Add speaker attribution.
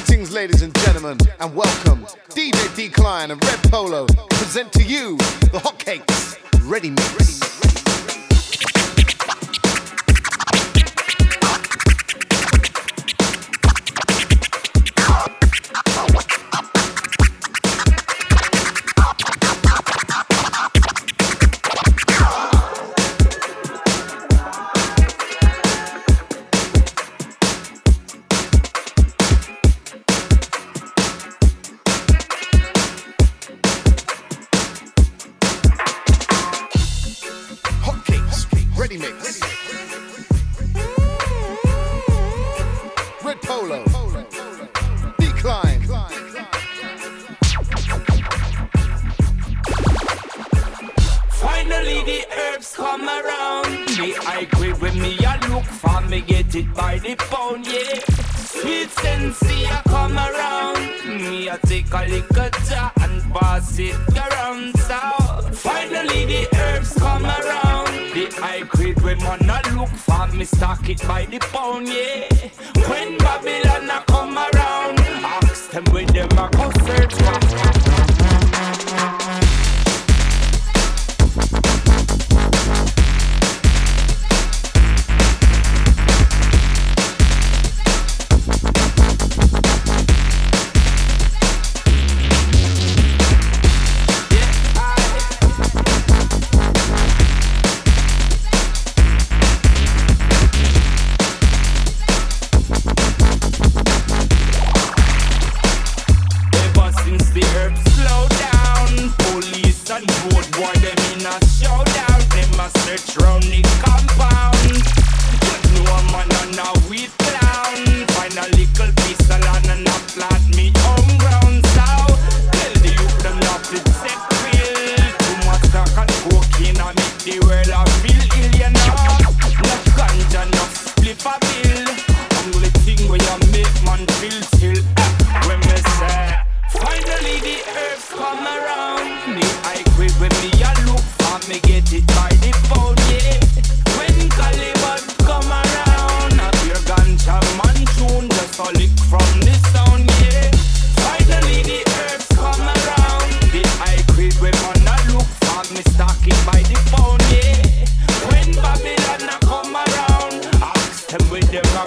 Speaker 1: Greetings, ladies and gentlemen, and welcome. DJ Decline and Red Polo present to you the Hotcakes Ready Mix. Ready Mix. Red Polo. Decline.
Speaker 2: Finally the herbs come around. Me I grade when me I look for me get it by the pound, yeah. Sweet sensei I come around. Me I take a little jar and pass it around. So finally the herbs come around. The high grade when man I look for me stock it by the pound, yeah. When Babylon a come around, ask them where them a go search for. Them a